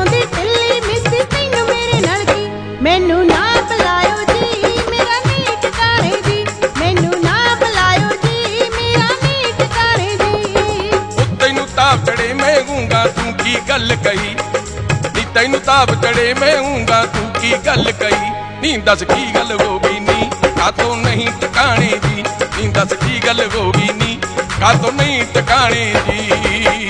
ਆਉਂਦੀ ਢਿੱਲੀ ਮਿੱਸੀ ਤੈਨੂੰ ਮੇਰੇ ਨਾਲ ਕੀ। ਮੈਨੂੰ ਨਾ ਬੁਲਾਇਓ ਜੀ ਮੇਰਾ ਨੀ ਟਿਕਾਣੇ ਜੀ, ਮੈਨੂੰ ਨਾ ਬੁਲਾਇਓ ਜੀ ਮੇਰਾ ਨੀ ਟਿਕਾਣੇ ਜੀ। ਉਹ ਤੈਨੂੰ ਤਾਪ ਚੜੇ ਮੈਂ ਹੂੰਗਾ ਤੂੰ ਕੀ ਗੱਲ ਕਹੀ, ਨੀ ਤੈਨੂੰ ਤਾਪ ਚੜੇ ਮੈਂ ਹੂੰਗਾ ਤੂੰ ਕੀ ਗੱਲ ਕਹੀ। ਨੀ ਦੱਸ ਕੀ ਗੱਲ ਹੋ ਗਈ ਨੀ ਕਾਤੋਂ ਨਹੀਂ ਟਿਕਾਣੇ ਜੀ, ਨੀ ਦੱਸ ਕੀ ਗੱਲ ਹੋ ਗਈ ਨੀ ਕਾਤੋਂ ਨਹੀਂ ਟਿਕਾਣੇ ਜੀ।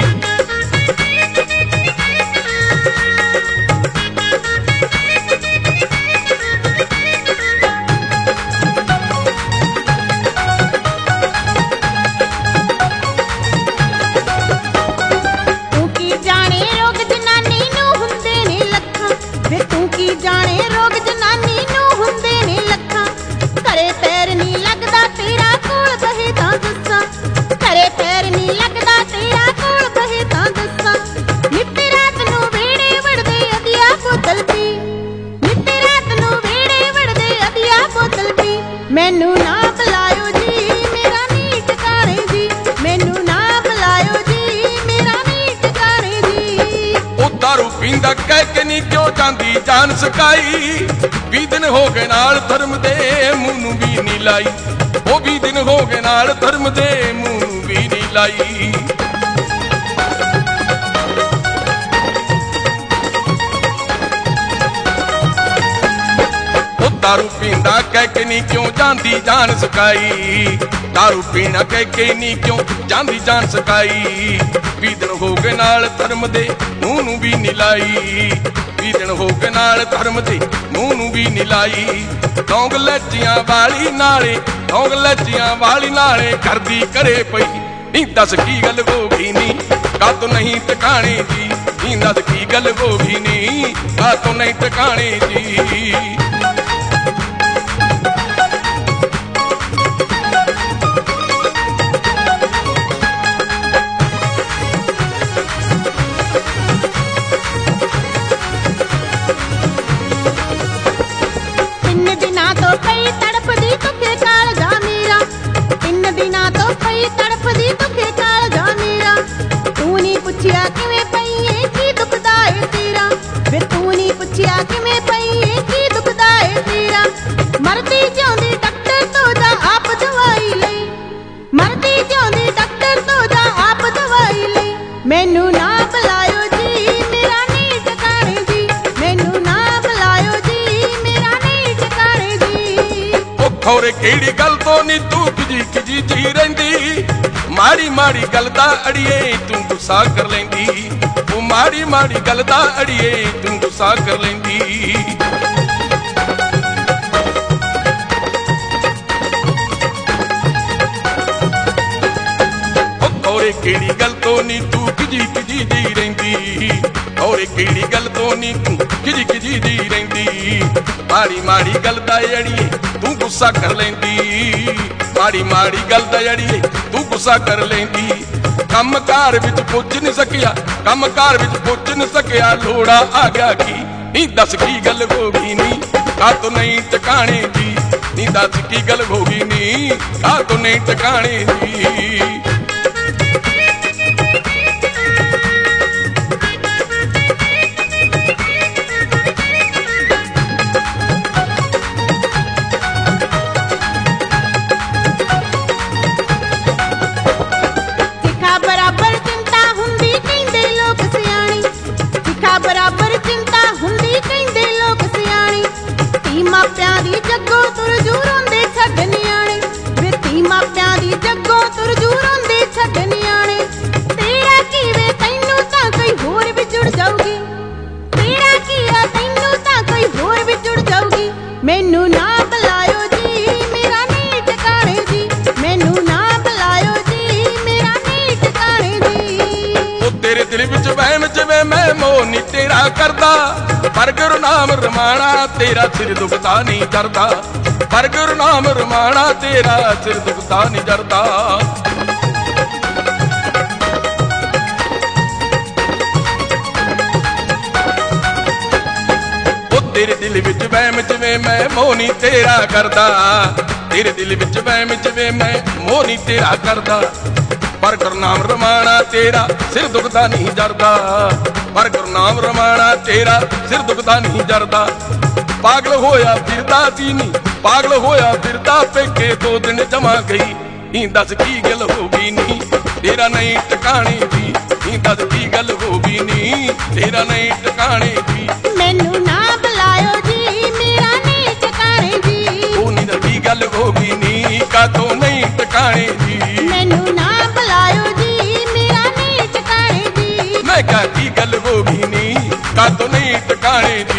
ਤੂੰ ਕੀ ਜਾਣੇ ਰੋਗ ਜਨਾਨੀ ਨੂੰ ਹੁੰਦੇ ਨੇ ਲੱਖਾਂ, ਵੇ ਤੂੰ ਕੀ ਜਾਣੇ ਰੋਗ ਜਨਾਨੀ ਨੂੰ ਹੁੰਦੇ ਨੇ ਲੱਖਾਂ। ਘਰੇ ਪੈਰ ਨੀ ਲੱਗਦਾ ਤੇਰਾ ਕੋਲ ਬਹੇ ਤਾਂ ਦੱਸਾਂ, ਘਰੇ ਪੈਰ ਨੀ ਲੱਗਦਾ ਤੇਰਾ ਕੋਲ ਬਹੇ ਤਾਂ ਦੱਸਾਂ। ਨਿੱਤ ਰਾਤ ਨੂੰ ਵਿਹੜੇ ਵੜਦੇ ਅਧਿਆ ਬੋਤਲ ਪੀ, ਨਿੱਤ ਰਾਤ ਨੂੰ ਵਿਹੜੇ ਵੜਦੇ ਅਧਿਆ ਬੋਤਲ ਪੀ। ਮੈਨੂੰ ਨਾ ਬੁਲਾਇਓ ਜੀ ਮੇਰਾ ਨੀ ਟਿਕਾਣੇ ਜੀ, ਮੈਨੂੰ ਨਾ ਬੁਲਾਇਓ ਜੀ ਮੇਰਾ ਨੀ ਟਿਕਾਣੇ ਜੀ। ਉਹ ਦਾਰੂ ਪੀਂਦਾ ਕਹਿ ਕੇ ਨੀ ਕਿਉਂ ਜਾਂਦੀ ਜਾਨ ਸਕਾਈ, 20 ਦਿਨ ਹੋ ਗਏ ਨਾਲ ਧਰਮ ਦੇ ਮੂੰਹ ਨੂੰ ਵੀ ਨੀ ਲਾਈ, ਉਹ 20 ਦਿਨ ਹੋ ਗਏ ਨਾਲ ਧਰਮ ਦੇ ਮੂੰਹ ਨੂੰ ਵੀ ਨੀ ਲਾਈ। ਉਹ ਦਾਰੂ ਪੀਂਦਾ ਕਹਿ ਕੇ ਨੀ ਕਿਉਂ ਜਾਂਦੀ ਜਾਨ ਸਕਾਈ, ਦਾਰੂ ਪੀਣਾ ਕਹਿ ਕੇ ਨੀ ਕਿਉਂ ਜਾਂਦੀ ਜਾਨ ਸਕਾਈ। 20 ਦਿਨ ਹੋ ਗਏ ਨਾਲ ਧਰਮ ਦੇ ਮੂੰਹ ਨੂੰ ਵੀ ਨੀ ਲਾਈ, 20 ਦਿਨ ਹੋ ਗਏ ਨਾਲ ਧਰਮ ਦੇ ਮੂੰਹ ਨੂੰ ਵੀ ਨੀ ਲਾਈ। ਲੌਂਗ ਲੱਜੀਆਂ ਵਾਲੀ ਨਾਲੇ, ਲੌਂਗ ਲੱਜੀਆਂ ਵਾਲੀ ਨਾਲੇ ਕਰਦੀ ਕਰੇ ਪਈ। ਨੀ ਦੱਸ ਕੀ ਗੱਲ ਹੋ ਗਈ ਨੀ ਕਾਤੋਂ ਨਹੀਂ ਟਿਕਾਣੇ ਜੀ, ਨੀ ਦੱਸ ਕੀ ਗੱਲ ਹੋ ਗਈ ਨੀ ਕਾਤੋਂ ਨਹੀਂ ਟਿਕਾਣੇ ਜੀ। ਤਿੰਨ ਦਿਨਾਂ ਤੋਂ ਪਈ ਤੜਫਦੀ ਦੁੱਖੇ ਕਾਲਜਾ ਮੇਰਾ, ਤਿੰਨ ਦਿਨਾਂ ਤੋਂ ਪਈ ਤੜਫਦੀ ਦੁੱਖੇ ਕਾਲਜਾ ਮੇਰਾ। ਤੂੰ ਨੀ ਪੁੱਛਿਆ ਕਿਵੇਂ ਪਈ ਏ ਕੀ ਦੁਖਦਾ ਏ ਤੇਰਾ, ਵੇ ਤੂੰ ਨੀ ਪੁੱਛਿਆ ਕਿਵੇਂ ਪਈ ਏ ਕੀ ਦੁਖਦਾ ਏ ਤੇਰਾ। ਮਰਦੀ ਜਿਉਂਦੀ ਡਾਕਟਰ ਤੋਂ ਜਾ ਆਪ ਦਵਾਈ ਲਈ, ਮਰਦੀ ਜਿਉਂਦੀ ਡਾਕਟਰ ਤੋਂ ਜਾ ਆਪ ਦਵਾਈ ਲਈ। ਮੈਨੂੰ ਨਾ ਬੁਲਾਇਓ ਜੀ ਮੇਰਾ ਨੀ ਟਿਕਾਣੇ ਜੀ, ਮੈਨੂੰ ਨਾ ਬੁਲਾਇਓ ਜੀ ਮੇਰਾ ਨੀ ਟਿਕਾਣੇ ਜੀ। ਉਹ ਖੌਰੇ ਕਿਹੜੀ ਗੱਲ ਤੋਂ ਨੀ ਤੂੰ ਕਿਜੀ ਜੀ ਰਹਿੰਦੀ, ਮਾੜੀ ਮਾੜੀ ਗੱਲ ਦਾ ਅੜੀਏ ਤੂੰ ਗੁੱਸਾ ਕਰ ਲੈਂਦੀ, ਉਹ ਮਾੜੀ ਮਾੜੀ ਗੱਲ ਦਾ ਅੜੀਏ ਤੂੰ ਗੁੱਸਾ ਕਰ ਲੈਂਦੀ। ਉਹ ਖੌਰੇ ਕਿਹੜੀ ਗੱਲ ਤੋਂ ਨੀ ਤੂੰ ਕਿਜੀ ਜੀ ਰਹਿੰਦੀ, ਖੌਰੇ ਕਿਹੜੀ ਗੱਲ ਤੋਂ ਨੀ ਤੂੰ ਕਿਜੀ ਜੀ ਰਹਿੰਦੀ। ਮਾੜੀ ਮਾੜੀ ਗੱਲ ਦਾ ਅੜੀਏ ਤੂੰ ਗੁੱਸਾ ਕਰ ਲੈਂਦੀ, ਮਾੜੀ ਮਾੜੀ ਗੱਲ ਦਾ ਅੜੀਏ ਤੂੰ ਗੁੱਸਾ ਕਰ ਲੈਂਦੀ। ਕੰਮ ਕਾਰ ਵਿੱਚ ਪੁੱਛ ਨੀ ਸਕਿਆ, ਕੰਮ ਕਾਰ ਵਿੱਚ ਪੁੱਛ ਨੀ ਸਕਿਆ, ਲੋੜਾ ਆ ਗਿਆ ਕੀ। ਨੀ ਦੱਸ ਕੀ ਗੱਲ ਹੋ ਗਈ ਨੀ ਕਾਤੋਂ ਨਹੀਂ ਟਿਕਾਣੇ ਜੀ, ਨੀ ਦੱਸ ਕੀ ਗੱਲ ਹੋ ਗਈ ਨੀ ਕਾਤੋਂ ਨਹੀਂ ਟਿਕਾਣੇ ਜੀ। ਸਿੱਖਾ ਬਰਾਬਰ ਚਿੰਤਾ ਹੁੰਦੀ ਕਹਿੰਦੇ ਲੋਕ ਸਿਆਣੀ, ਸਿੱਖਾ ਬਰਾਬਰ ਚਿੰਤਾ ਹੁੰਦੀ ਕਹਿੰਦੇ ਲੋਕ ਸਿਆਣੀ। ਧੀ ਮਾਪਿਆਂ ਦੀ ਜੱਗੋਂ ਤੁਰ ਜੂ ਰੋਂਦੇ ਛੱਡ ਨਿਆਣੇ, ਵੇ ਧੀ ਮਾਪਿਆਂ ਦੀ ਜੱਗੋਂ ਤੁਰ ਜੂ ਰੋਂਦੇ ਛੱਡ ਨਿਆਣੇ। ਤੇਰਾ ਕੀ ਵੇ ਤੈਨੂੰ ਤਾਂ ਕੋਈ ਹੋਰ ਵੀ ਜੁੜ ਜਾਊਗੀ, ਤੇਰਾ ਕੀ ਆ ਤੈਨੂੰ ਤਾਂ ਕੋਈ ਹੋਰ ਵੀ ਜੁੜ ਜਾਊਗੀ। ਮੈਨੂੰ ਨਾ ਬੁਲਾਇਓ ਜੀ ਮੇਰਾ ਨੀ ਟਿਕਾਣੇ ਜੀ, ਮੈਨੂੰ ਨਾ ਬੁਲਾਇਓ ਜੀ ਮੇਰਾ ਨੀ ਟਿਕਾਣੇ ਜੀ। ਉਹ ਤੇਰੇ ਦਿਲ ਵਿੱਚ ਵਹਿਮ ਜਿਵੇਂ ਮੈਂ ਮੋਹ ਨੀ ਤੇਰਾ ਕਰਦਾ, ਪਰ ਗੁਰੂ ਨਾਮ ਰਮਾਣਾ ਤੇਰਾ ਸਿਰ ਦੁਖਦਾ ਨਹੀਂ ਜਰਦਾ, ਪਰ ਗੁਰੂ ਨਾਮ ਰਮਾਣਾ ਤੇਰਾ ਸਿਰ ਦੁਖਦਾ ਨਹੀਂ ਜਰਦਾ। ਉਹ ਤੇਰੇ ਦਿਲ ਵਿੱਚ ਵਹਿਮ ਜਿਵੇਂ ਮੈਂ ਮੋਹ ਨੀ ਤੇਰਾ ਕਰਦਾ, ਤੇਰੇ ਦਿਲ ਵਿੱਚ ਵਹਿਮ ਜਿਵੇਂ ਮੈਂ ਮੋਹ ਨੀ ਤੇਰਾ ਕਰਦਾ। ਪਰ ਗੁਰਨਾਮ ਰਮਾਣਾ ਤੇਰਾ ਸਿਰ ਦੁਖਦਾ ਨਹੀਂ ਜਰਦਾ, ਪਰ ਗੁਰਨਾਮ ਰਮਾਣਾ ਤੇਰਾ ਸਿਰ ਦੁਖਦਾ ਨਹੀਂ ਜਰਦਾ। ਪਾਗਲ ਹੋਇਆ ਫਿਰਦਾ ਸੀ ਨੀ, ਪਾਗਲ ਹੋਇਆ ਫਿਰਦਾ ਪੇਕੇ 2 ਦਿਨ ਜਮਾ ਗਈ। ਨੀ ਦੱਸ ਕੀ ਗੱਲ ਹੋ ਗਈ ਨੀ ਤੇਰਾ ਨਹੀਂ ਟਿਕਾਣੇ ਦੀ, ਨੀ ਦੱਸ ਕੀ ਗੱਲ ਹੋ ਗਈ ਨੀ ਤੇਰਾ ਨਹੀਂ ਟਿਕਾਣੇ ਦੀ। ਮੈਨੂੰ ਨਾ ਬੁਲਾਇਓ ਜੀ ਮੇਰਾ ਨਹੀਂ ਟਿਕਾਣੇ ਜੀ, ਉਹ ਨੀ ਦੱਸ ਕੀ ਗੱਲ ਹੋ ਗਈ ਨੀ ਕਾਤੋਂ ਨਹੀਂ ਟਿਕਾਣੇ ਦੀ। ਮੈਨੂੰ ਨਾ ਬੁਲਾਇਓ ਜੀ ਮੇਰਾ ਨਹੀਂ ਟਿਕਾਣੇ ਜੀ। ਮੈਂ ਕਿਹਾ ਕੀ ਗੱਲ ਹੋ ਗਈ ਨੀ ਕਾਤੋਂ ਨਹੀਂ ਟਿਕਾਣੇ ਦੀ।